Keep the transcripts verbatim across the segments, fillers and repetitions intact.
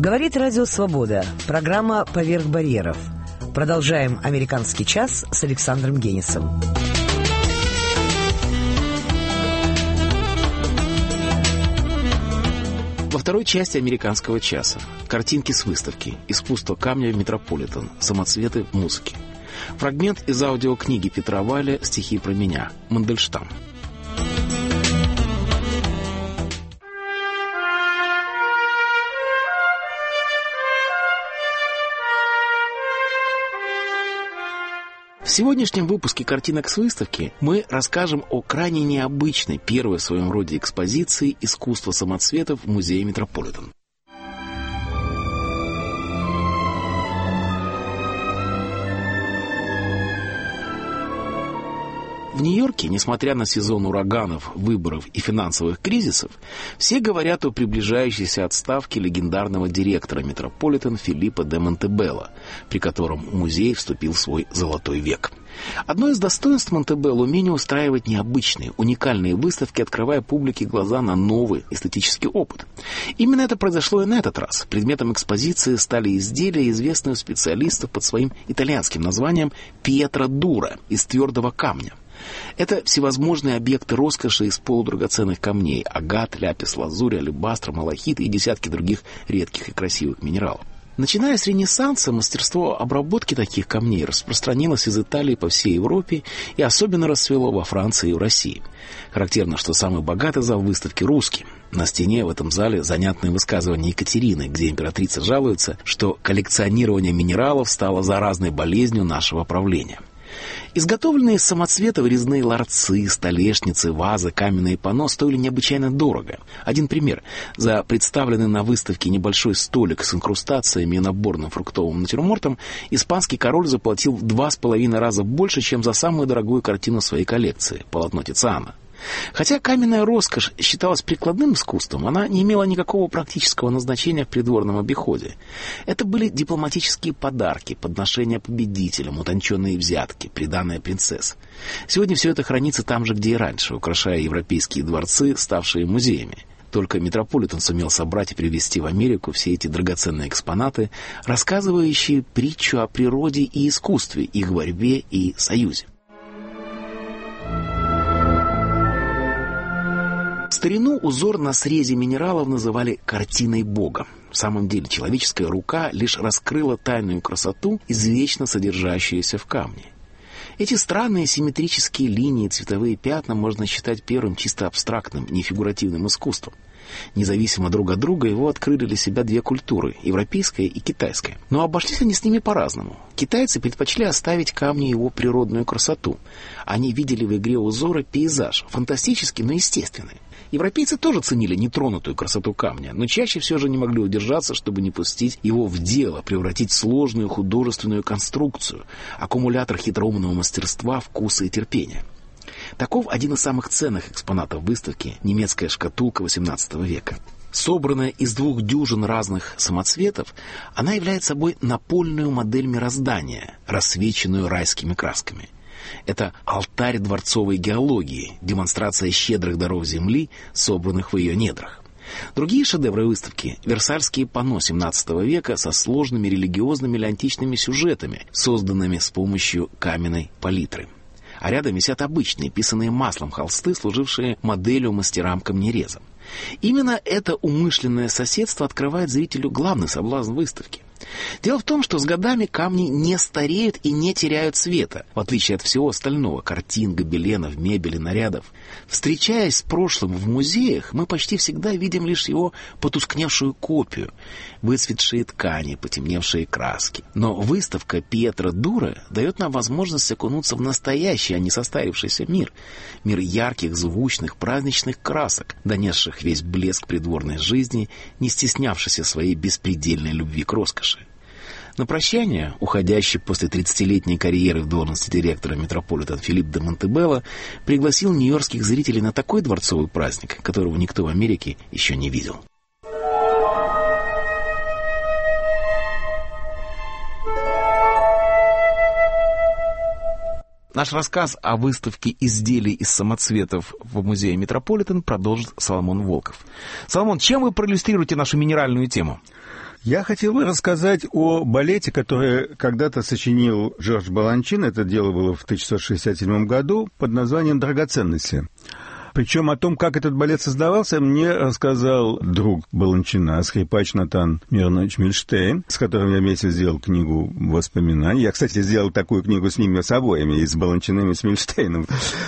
Говорит Радио Свобода. Программа «Поверх барьеров». Продолжаем «Американский час» с Александром Генисом. Во второй части «Американского часа» картинки с выставки «Искусство камня в Метрополитен. Самоцветы в музыке». Фрагмент из аудиокниги Петра Вайля «Стихи про меня. Мандельштам». В сегодняшнем выпуске «Картинок с выставки» мы расскажем о крайне необычной, первой в своем роде экспозиции «Искусство самоцветов» в музее Метрополитен. В Нью-Йорке, несмотря на сезон ураганов, выборов и финансовых кризисов, все говорят о приближающейся отставке легендарного директора Метрополитен Филиппо де Монтебелло, при котором музей вступил в свой золотой век. Одно из достоинств Монтебелло — умение устраивать необычные, уникальные выставки, открывая публике глаза на новый эстетический опыт. Именно это произошло и на этот раз. Предметом экспозиции стали изделия, известные у специалистов под своим итальянским названием «Пьетро Дура» из твердого камня. Это всевозможные объекты роскоши из полудрагоценных камней – агат, ляпис, лазурь, алебастр, малахит и десятки других редких и красивых минералов. Начиная с Ренессанса, мастерство обработки таких камней распространилось из Италии по всей Европе и особенно расцвело во Франции и в России. Характерно, что самый богатый зал выставки русский. На стене в этом зале занятное высказывание Екатерины, где императрица жалуется, что коллекционирование минералов стало заразной болезнью нашего правления. Изготовленные из самоцветов резные ларцы, столешницы, вазы, каменные панно стоили необычайно дорого. Один пример. За представленный на выставке небольшой столик с инкрустациями и наборным фруктовым натюрмортом испанский король заплатил в два с половиной раза больше, чем за самую дорогую картину своей коллекции – полотно Тициана. Хотя каменная роскошь считалась прикладным искусством, она не имела никакого практического назначения в придворном обиходе. Это были дипломатические подарки, подношения победителям, утонченные взятки, приданое принцесс. Сегодня все это хранится там же, где и раньше, украшая европейские дворцы, ставшие музеями. Только Метрополитен сумел собрать и привезти в Америку все эти драгоценные экспонаты, рассказывающие притчу о природе и искусстве, их борьбе и союзе. В старину узор на срезе минералов называли «картиной Бога». В самом деле человеческая рука лишь раскрыла тайную красоту, извечно содержащуюся в камне. Эти странные симметрические линии, цветовые пятна можно считать первым чисто абстрактным, нефигуративным искусством. Независимо друг от друга его открыли для себя две культуры – европейская и китайская. Но обошлись они с ними по-разному. Китайцы предпочли оставить камню его природную красоту. Они видели в игре узора пейзаж, фантастический, но естественный. Европейцы тоже ценили нетронутую красоту камня, но чаще все же не могли удержаться, чтобы не пустить его в дело, превратить в сложную художественную конструкцию, аккумулятор хитроумного мастерства, вкуса и терпения. Таков один из самых ценных экспонатов выставки – немецкая шкатулка восемнадцатого века. Собранная из двух дюжин разных самоцветов, она является собой напольную модель мироздания, рассвеченную райскими красками. Это алтарь дворцовой геологии, демонстрация щедрых даров земли, собранных в ее недрах. Другие шедевры выставки – версальские панно семнадцатого века со сложными религиозными или античными сюжетами, созданными с помощью каменной палитры. А рядом висят обычные, писанные маслом холсты, служившие моделью мастерам-камнерезам. Именно это умышленное соседство открывает зрителю главный соблазн выставки. Дело в том, что с годами камни не стареют и не теряют цвета, в отличие от всего остального – картин, гобеленов, мебели, нарядов. Встречаясь с прошлым в музеях, мы почти всегда видим лишь его потускневшую копию, выцветшие ткани, потемневшие краски. Но выставка «Пьетро Дура» дает нам возможность окунуться в настоящий, а не состарившийся мир. Мир ярких, звучных, праздничных красок, донесших весь блеск придворной жизни, не стеснявшийся своей беспредельной любви к роскоши. На прощание, уходящий после тридцатилетней карьеры в должности директора Метрополитен Филиппо де Монтебелло пригласил нью-йоркских зрителей на такой дворцовый праздник, которого никто в Америке еще не видел. Наш рассказ о выставке изделий из самоцветов в музее Метрополитен продолжит Соломон Волков. Соломон, чем вы проиллюстрируете нашу минеральную тему? Я хотел бы рассказать о балете, который когда-то сочинил Жорж Баланчин. Это дело было в тысяча девятьсот шестьдесят седьмом году под названием «Драгоценности». Причем о том, как этот балет создавался, мне рассказал друг Баланчина, скрипач Натан Миронович Мильштейн, с которым я вместе сделал книгу воспоминаний. Я, кстати, сделал такую книгу с ними с обоими, и с Баланчиным, и с Мильштейном.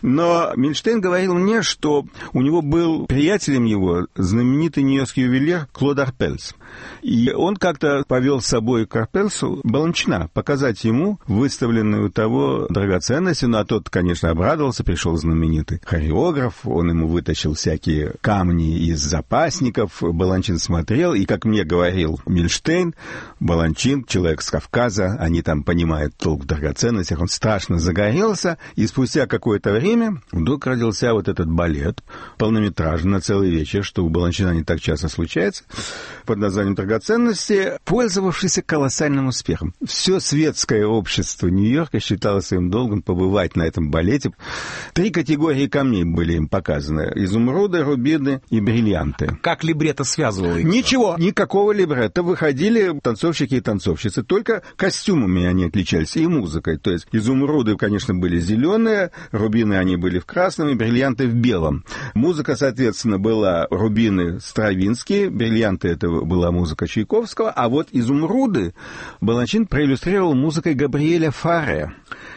Но Мильштейн говорил мне, что у него был приятелем его знаменитый нью-йоркский ювелир Клод Арпельс. И он как-то повел с собой к Арпельсу Баланчина, показать ему выставленную у того драгоценности. Ну, а тот, конечно, обрадовался, пришел знаменитый хореограф, он ему вытащил всякие камни из запасников, Баланчин смотрел, и, как мне говорил Мильштейн, Баланчин, человек с Кавказа, они там понимают толк в драгоценностях, он страшно загорелся, и спустя какое-то время вдруг родился вот этот балет, полнометражный, на целый вечер, что у Баланчина не так часто случается, под названием «Драгоценности», пользовавшийся колоссальным успехом. Все светское общество Нью-Йорка считало своим долгом побывать на этом балете. Три категории камней были им показаны: изумруды, рубины и бриллианты. Как либретто связывало их? Ничего, никакого либретто. Выходили танцовщики и танцовщицы, только костюмами они отличались и музыкой. То есть изумруды, конечно, были зеленые, рубины они были в красном, и бриллианты в белом. Музыка, соответственно, была рубины Стравинские, бриллианты — это была музыка Чайковского, а вот изумруды Баланчин проиллюстрировал музыкой Габриэля Фаре.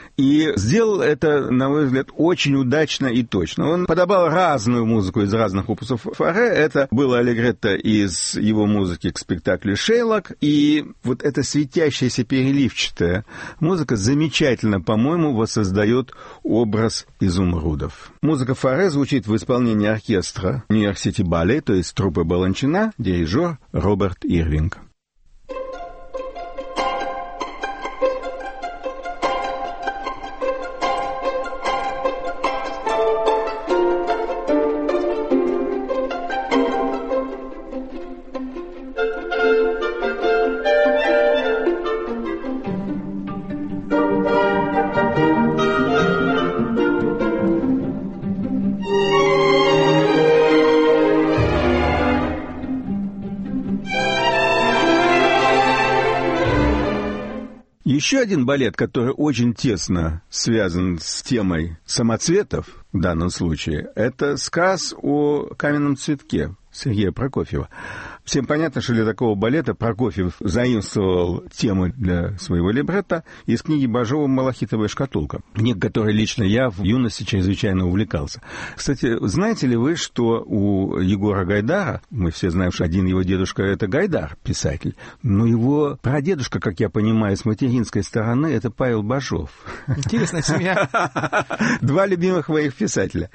И сделал это, на мой взгляд, очень удачно и точно. Он подобрал разную музыку из разных опусов Фаре. Это было аллегретто из его музыки к спектаклю «Шейлок». И вот эта светящаяся переливчатая музыка замечательно, по-моему, воссоздает образ изумрудов. Музыка Фаре звучит в исполнении оркестра Нью-Йорк Сити Балет, то есть труппы Баланчина, дирижер Роберт Ирвинг. Еще один балет, который очень тесно связан с темой самоцветов, в данном случае, это сказ о каменном цветке Сергея Прокофьева. Всем понятно, что для такого балета Прокофьев заимствовал тему для своего либретто из книги Бажова «Малахитовая шкатулка», книга, которой лично я в юности чрезвычайно увлекался. Кстати, знаете ли вы, что у Егора Гайдара, мы все знаем, что один его дедушка — это Гайдар, писатель, но его прадедушка, как я понимаю, с материнской стороны — это Павел Бажов. Интересная семья. Два любимых моих писателя.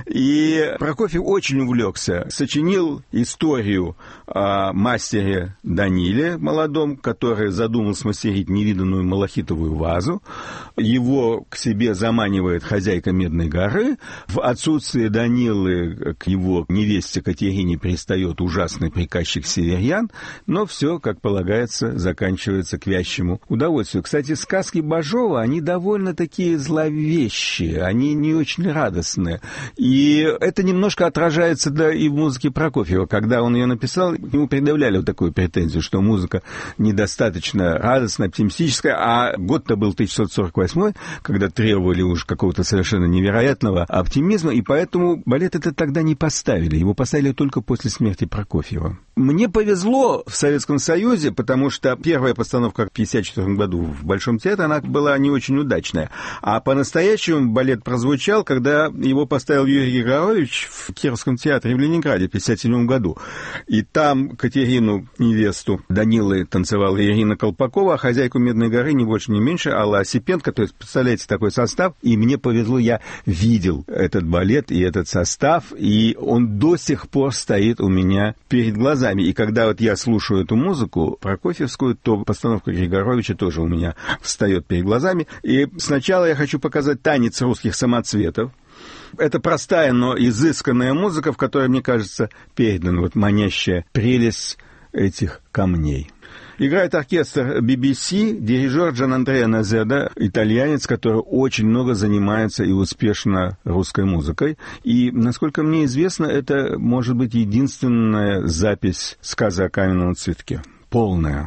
И Прокофьев очень увлекся, сочинил историю о мастере Даниле молодом, который задумал смастерить невиданную малахитовую вазу. Его к себе заманивает хозяйка Медной горы. В отсутствие Данилы к его невесте Катерине пристает ужасный приказчик Северьян, но все, как полагается, заканчивается к вящему удовольствию. Кстати, сказки Бажова, они довольно такие зловещие, они не очень радостные. И это немножко отражается, да, и в музыке Прокофьева. Когда он ее написал, ему предъявляли вот такую претензию, что музыка недостаточно радостная, оптимистическая, а год-то был тысяча девятьсот сорок восьмой, когда требовали уж какого-то совершенно невероятного оптимизма, и поэтому балет этот тогда не поставили. Его поставили только после смерти Прокофьева. Мне повезло в Советском Союзе, потому что первая постановка в пятьдесят четвёртом году в Большом театре, она была не очень удачная. А по-настоящему балет прозвучал, когда его поставил Юрий Григорович в Кировском театре в Ленинграде в пятьдесят седьмом году. И там Катерину, невесту Данилы, танцевала Ирина Колпакова, а хозяйку Медной горы не больше, не меньше Алла Осипенко. То есть, представляете, такой состав. И мне повезло, я видел этот балет и этот состав, и он до сих пор стоит у меня перед глазами. И когда вот я слушаю эту музыку прокофьевскую, то постановка Григоровича тоже у меня встает перед глазами. И сначала я хочу показать танец русских самоцветов. Это простая, но изысканная музыка, в которой, мне кажется, передана вот манящая прелесть этих камней. Играет оркестр би би си, дирижер Джанандреа Назеда, итальянец, который очень много занимается и успешно русской музыкой. И, насколько мне известно, это может быть единственная запись сказа о каменном цветке. Полная.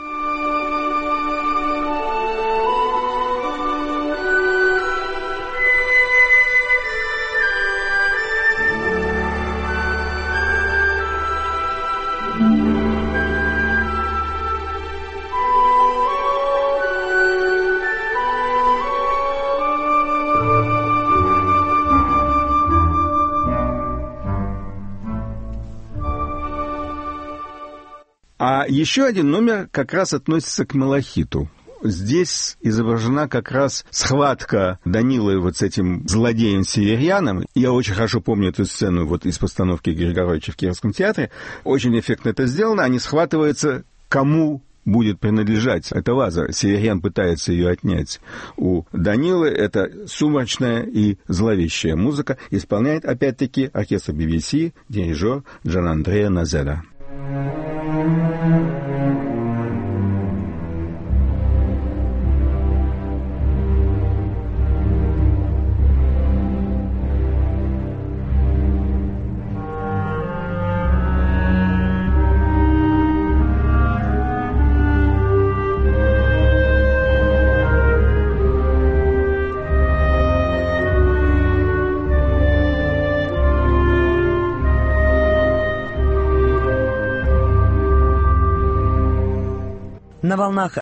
А еще один номер как раз относится к Малахиту. Здесь изображена как раз схватка Данилы вот с этим злодеем Северьяном. Я очень хорошо помню эту сцену вот из постановки Григоровича в Киевском театре. Очень эффектно это сделано. Они схватываются, кому будет принадлежать эта ваза. Северьян пытается ее отнять у Данилы. Это сумрачная и зловещая музыка. Исполняет, опять-таки, оркестр би би си, дирижер Джанандреа Назеда. На волнах